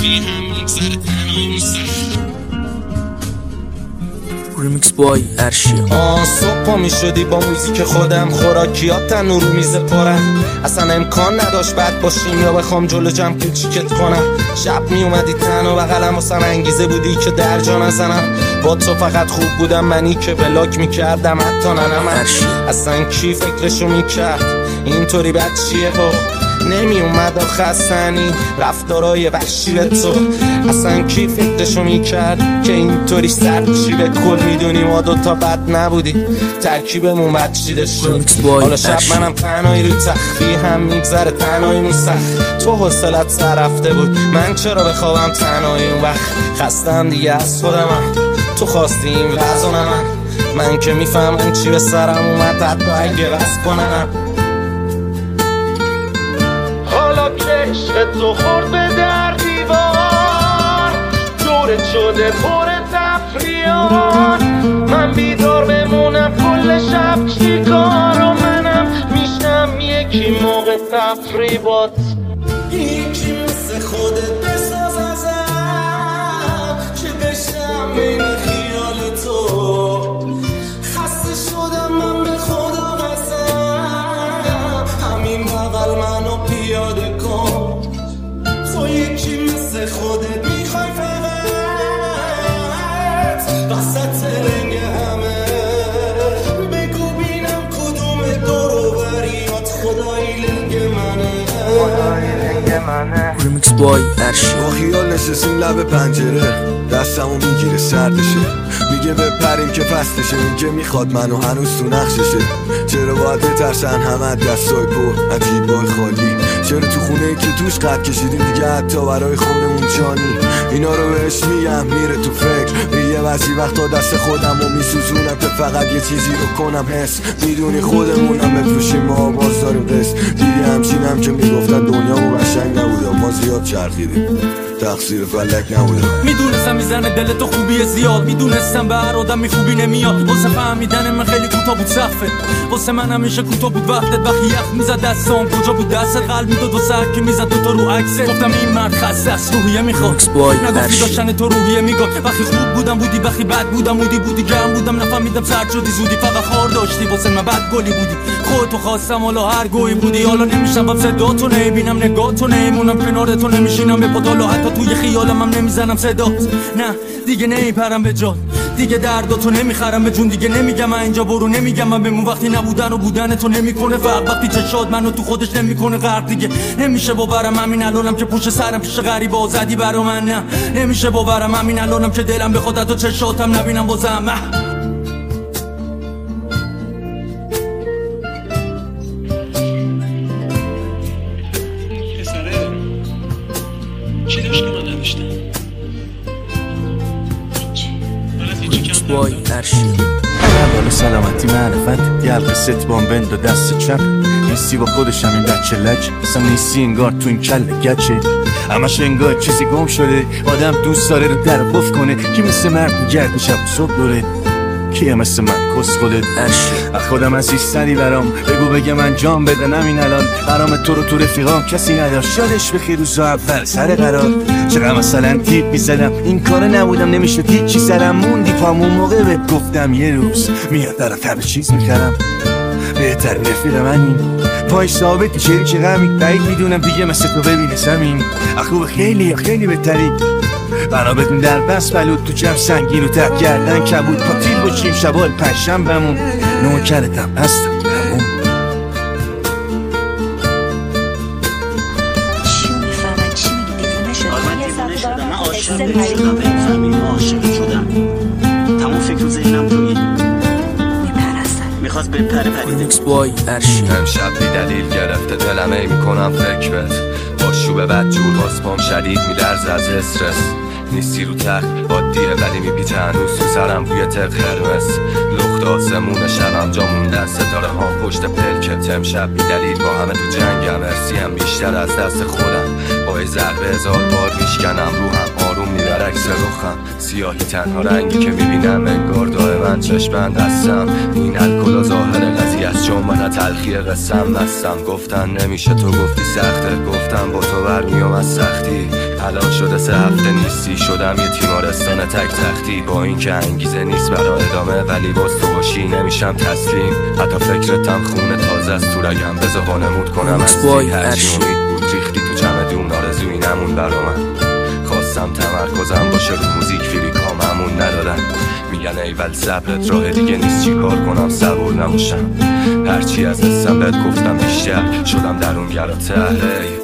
سخفی هم میگذره تنهایی سخت. ریمیکس بای ارشیا. صبح پا می شدی با موزیک خودم، خوراکیات تنور رو میز پرن، اصلا امکان نداشت بد باشیم یا بخوام جلو جمع کوچیکت کنم. شب می اومدی تنها بغلم واسم انگیزه بودی که در جا نزنم. با تو فقط خوب بودم منی که بلاک میکردم حتی ننمم. اصلا کی فکرشو میکرد اینطوری بد چیه با نمی اومد خستنی رفتارای وحشی تو. اصلا کی فکرشو میکرد که اینطوری سرچی به کل میدونی ما دوتا بد نبودی ترکیبمون بد چیده شد. حالا شب منم تنهایی رو تخفی هم میگذره تنهایی سخت. تو حوصلت سر رفته بود من چرا بخوابم تنهایی اون وقت. خستم دیگه از خودمم تو خواستی این وزنم من که میفهمم چی به سرم اومد حتی اگه رس کنم. حالا که عشق تو خورد به در دیوار دورت شده پر تفریان. من بیدار بمونم کل شب چیکار و منم میشنم یکی موقع تفریبات. یکی مثل خودت بساز ازم که بشم این خیال تو. خسته شدم من به خدا قسم همین بغل منو پیاده کن. تو یکی مثل خودت میخوای فقط وسط رنگ همه بگو بینم کدوم دورو بریات خدایی لنگ منه. ریمیکس بای ارشیا. با خیال نشستیم لب پنجره دستمو میگیره سردشه میگه بپریم که فستشه. میگه میخواد منو هنوز تو نقششه. چرا باید بترسن همه دستای پر عجیبای خالی. چرا تو خونه ای که توش قد کشیدیم دیگه حتی برای خودمون جانی. اینا رو بهش میگم میره تو فکر میگه بعضی وقتا دست خودمو میسوزونم که فقط یه چیزی رو کنم حس. میدونی خودمونم بفروشیم ما باز داریم قصد. دیگه همچینم که میگفتن دنیا و قشنگ نبوده ما زیاد چرخیدیم تقصیر فلک نبوده. میدونستم میزنه دل تو خوبی زیاد. میدونستم به هر آدمی خوبی نمیاد. واسه فهمیدن من خیلی کوتاه بود صفه. واسه من همیشه کوتاه بود وقتت. وقتی یخ میزد دستام کجا بود دستت. قلب میداد واسه هر کی میزد تو رو عکسه. گفتم این مرد خسته است روحیه میخواد. نگفتی داشتن تو روحیه میگاد. وقتی خوب بودم بودی وقتی بد بودم بودی گرم بودم نفهمیدم سرد شدی زودی. فقط خار داشتی واسه من بد گلی بودی. خودتو خواستم حالا هر گویی بودی. حالا نمیشم صداتو نمیبینم نگاهتو نمیمونم کنار تو نمیشینم به پاتالو حتی توی خیالم هم نمیزنم صدات. نه دیگه نمیپرم به جات دیگه درداتو نمیخرم به جون. دیگه نمیگم من اینجا برو نمیگم من بمون. وقتی نبودن و بودن تو نمیکنه فرق. وقتی چشات منو تو خودش نمیکنه غرق. دیگه نمیشه باورم همین الانم که پشت سرم پیش غریبه آزدی برا من. نه نمیشه باورم همین الانم که دلم بخواد حتی چشاتم نبینم بازم. چی داشت که من نداشتم؟ ریمیکس بای ارشیا. بالا سلامتی معرفت یلق ستبان بند و دست چپ. نیستی با خودش همین بچه لج. اصلا نیستی انگار تو این کل گچه. همش انگار چیزی گم شده. آدم دوست داره رو در بف کنه. کی مثل مرد میگرد شب صبح دوره. کیه مثل من کس خودت خودم عزیزتری برام. بگو بگه من جام بدنم این الان. برام تو رو تو رفیقام کسی نداشت. یادش بخیر روزا اول سر قرار. چرا مثلا تیپ میزدم این کار نبودم نمیشه تیپ چی سرم موندی پامون موقع بهت گفتم یه روز میاد طرف همه چیز میخرم. بهتر رفیق منی پای ثابتی چری که غمی بعید میدونم دیگه مثل تو ببینه زمین. خوب خیلی خیلی بهتری بنا بدون در بس بلود تو جمع سنگین و تب گردن کبود پاتیل باشیم شبال پنجشنبه‌مون نوکرتم هستم همون. چی میفهمن چی میگی دیوونه شدم. من دیوونه شدم من عاشق شدم بفهمین عاشق شدم. تمام فکر و ذهنم توی میخواست بپره پریده. ریمیکس بای ارشیا. امشب بی دلیل گرفته دلم ای میکنم فکرت. با شوبه بدجور واسپام شدید میلرز از استرس. نیستی رو تخت عادیه ولی میپیچه هنوز تو سرم بوی تق قرمز. لخت آسمون شبم جا موندن ستاره ها پشت پلکت. امشب بی دلیل با همه تو جنگم. ارسیم بیشتر از دست خودم. با یه ضربه 1000 بار میشکنم روحم آروم میبر عکس رخم. سیاهی تنها رنگی که میبینم انگار دائما چشمند هستم. این الکل ظاهر قضیه است چون من تلخی قسم بستم. گفتن نمیشه تو گفتی سخته گفتم با تو برمیام از سختی. الان شده 3 هفته نیستی، شدم یه تیمارستان تک تختی. با این که انگیزه نیست برا ادامه، ولی باز تو باشی نمیشم تسلیم. حتی فکرتم خونه تازه است تو رگم، بذار وانمود کنم از هرچی امید بود ریختی تو چمدون. آرزویی نمون برا من، خواستم تمرکزم باشه رو موزیک، فریکام همون ندادن. میگن ایول صبرت راه دیگه نیست، چی کار کنم صبور نباشم. هرچی از حسم بهت گفتم بیشتر شدم درونگرا ته.